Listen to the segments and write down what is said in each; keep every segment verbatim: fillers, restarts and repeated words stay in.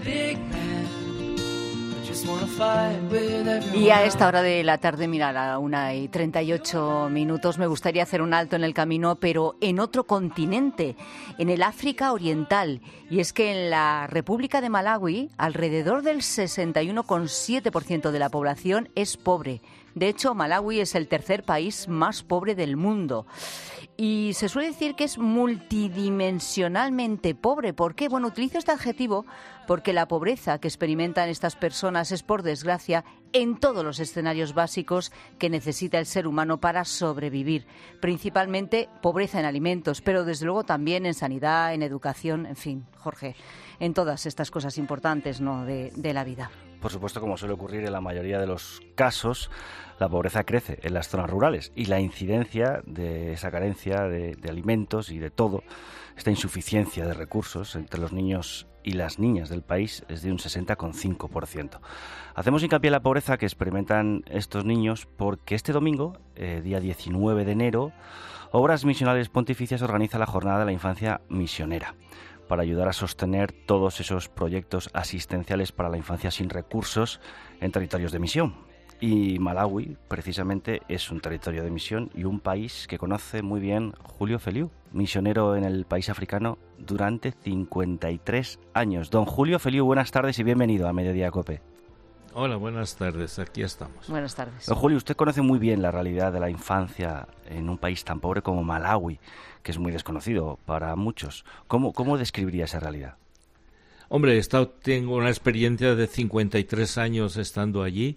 Y a esta hora de la tarde, mira, a la una y treinta y ocho minutos, me gustaría hacer un alto en el camino, pero en otro continente, en el África Oriental. Y es que en la República de Malawi, alrededor del sesenta y uno coma siete por ciento de la población es pobre. De hecho, Malawi es el tercer país más pobre del mundo. Y se suele decir que es multidimensionalmente pobre. ¿Por qué? Bueno, utilizo este adjetivo porque la pobreza que experimentan estas personas es, por desgracia, en todos los escenarios básicos que necesita el ser humano para sobrevivir. Principalmente pobreza en alimentos, pero desde luego también en sanidad, en educación, en fin, Jorge, en todas estas cosas importantes, ¿no?, de, de la vida. Por supuesto, como suele ocurrir en la mayoría de los casos, la pobreza crece en las zonas rurales y la incidencia de esa carencia de, de alimentos y de todo, esta insuficiencia de recursos entre los niños y las niñas del país es de un sesenta coma cinco por ciento. Hacemos hincapié en la pobreza que experimentan estos niños porque este domingo, eh, día diecinueve de enero, Obras Misionales Pontificias organiza la Jornada de la Infancia Misionera, para ayudar a sostener todos esos proyectos asistenciales para la infancia sin recursos en territorios de misión. Y Malawi, precisamente, es un territorio de misión y un país que conoce muy bien Julio Feliu, misionero en el país africano durante cincuenta y tres años. Don Julio Feliu, buenas tardes y bienvenido a Mediodía Cope. Hola, buenas tardes, aquí estamos. Buenas tardes. Don Julio, usted conoce muy bien la realidad de la infancia en un país tan pobre como Malawi, que es muy desconocido para muchos. ¿Cómo, cómo describiría esa realidad? Hombre, he estado, tengo una experiencia de cincuenta y tres años estando allí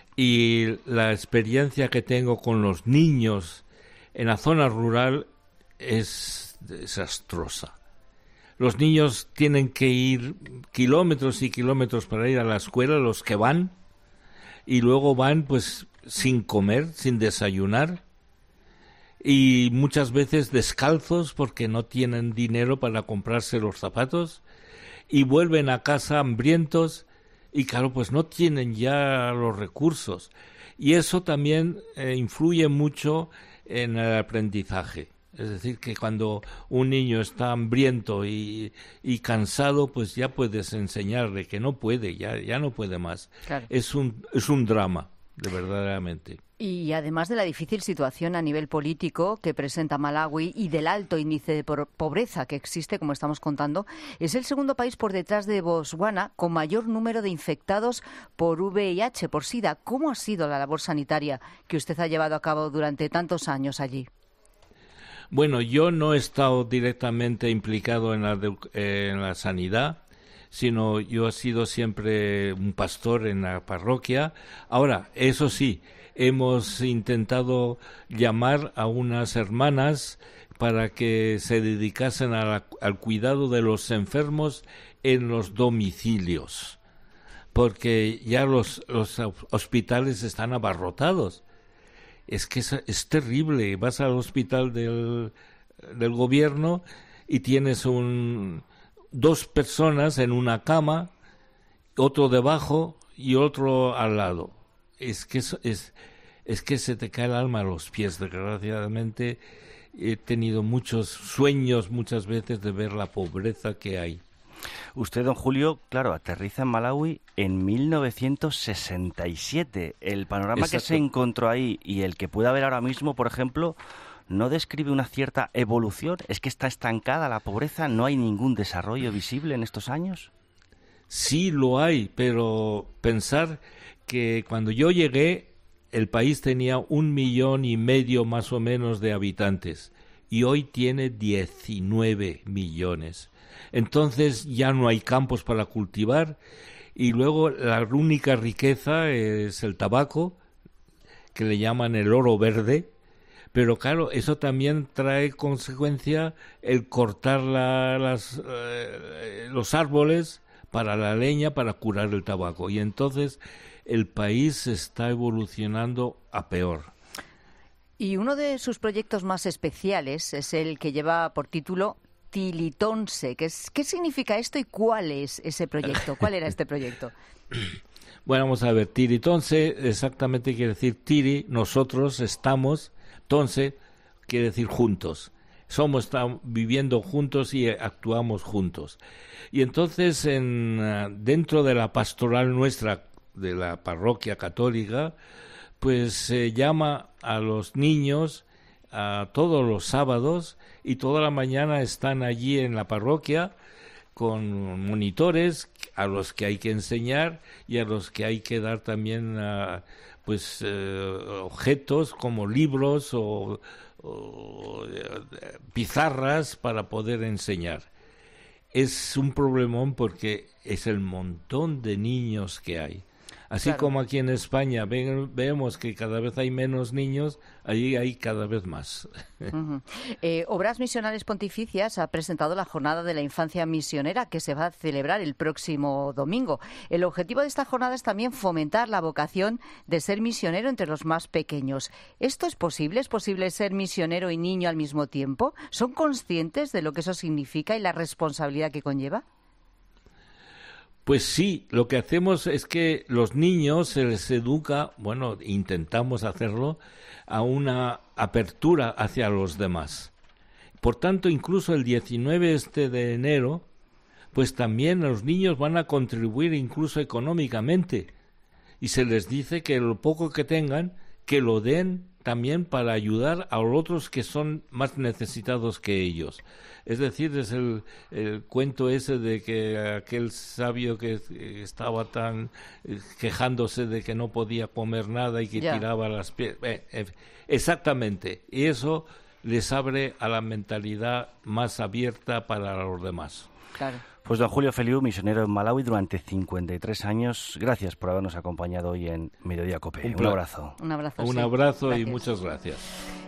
y la experiencia que tengo con los niños en la zona rural es desastrosa. Los niños tienen que ir kilómetros y kilómetros para ir a la escuela, los que van, y luego van pues sin comer, sin desayunar, y muchas veces descalzos porque no tienen dinero para comprarse los zapatos, y vuelven a casa hambrientos, y claro, pues no tienen ya los recursos. Y eso también eh, influye mucho en el aprendizaje. Es decir, que cuando un niño está hambriento y, y cansado, pues ya puedes enseñarle que no puede, ya, ya no puede más. Claro. Es un, es un drama, de verdaderamente. Y además de la difícil situación a nivel político que presenta Malawi y del alto índice de pobreza que existe, como estamos contando, es el segundo país por detrás de Botswana con mayor número de infectados por V I H, por SIDA. ¿Cómo ha sido la labor sanitaria que usted ha llevado a cabo durante tantos años allí? Bueno, yo no he estado directamente implicado en la, de, eh, en la sanidad, sino yo he sido siempre un pastor en la parroquia. Ahora, eso sí, hemos intentado llamar a unas hermanas para que se dedicasen a la, al cuidado de los enfermos en los domicilios, porque ya los, los hospitales están abarrotados. Es que es, es terrible. Vas al hospital del, del gobierno y tienes un, dos personas en una cama, otro debajo y otro al lado. Es que es, es, es que se te cae el alma a los pies. Desgraciadamente he tenido muchos sueños muchas veces de ver la pobreza que hay. Usted, don Julio, claro, aterriza en Malawi en mil novecientos sesenta y siete. El panorama Exacto. que se encontró ahí y el que puede haber ahora mismo, por ejemplo, ¿no describe una cierta evolución? ¿Es que está estancada la pobreza? ¿No hay ningún desarrollo visible en estos años? Sí lo hay, pero pensar que cuando yo llegué el país tenía un millón y medio más o menos de habitantes y hoy tiene diecinueve millones. Entonces ya no hay campos para cultivar y luego la única riqueza es el tabaco, que le llaman el oro verde, pero claro, eso también trae consecuencia el cortar la, las, eh, los árboles para la leña, para curar el tabaco, y entonces el país está evolucionando a peor. Y uno de sus proyectos más especiales es el que lleva por título Tilitonse. ¿Qué, es, ¿Qué significa esto y cuál es ese proyecto? ¿Cuál era este proyecto? Bueno, vamos a ver. Tilitonse exactamente quiere decir Tiri, nosotros estamos, Tonse quiere decir juntos. somos estamos viviendo juntos y actuamos juntos. Y entonces en, dentro de la pastoral nuestra de la parroquia católica, pues se llama a los niños a todos los sábados y toda la mañana están allí en la parroquia con monitores a los que hay que enseñar y a los que hay que dar también uh, pues uh, objetos como libros o, o uh, pizarras para poder enseñar. Es un problemón porque es el montón de niños que hay. Así claro. Como aquí en España ven, vemos que cada vez hay menos niños, allí hay cada vez más. Uh-huh. eh, Obras Misionales Pontificias ha presentado la Jornada de la Infancia Misionera que se va a celebrar el próximo domingo. El objetivo de esta jornada es también fomentar la vocación de ser misionero entre los más pequeños. ¿Esto es posible? ¿Es posible ser misionero y niño al mismo tiempo? ¿Son conscientes de lo que eso significa y la responsabilidad que conlleva? Pues sí, lo que hacemos es que los niños se les educa, bueno, intentamos hacerlo, a una apertura hacia los demás. Por tanto, incluso el diecinueve este de enero, pues también los niños van a contribuir incluso económicamente. Y se les dice que lo poco que tengan, que lo den también para ayudar a los otros que son más necesitados que ellos. Es decir, es el, el cuento ese de que aquel sabio que estaba tan eh, quejándose de que no podía comer nada y que yeah. tiraba las piedras. Eh, eh, exactamente. Y eso les abre a la mentalidad más abierta para los demás. Claro. Pues don Julio Feliu, misionero en Malaui durante cincuenta y tres años, gracias por habernos acompañado hoy en Mediodía Cope. Un, Un abrazo. Un abrazo. Un sí. abrazo Gracias. Y muchas gracias.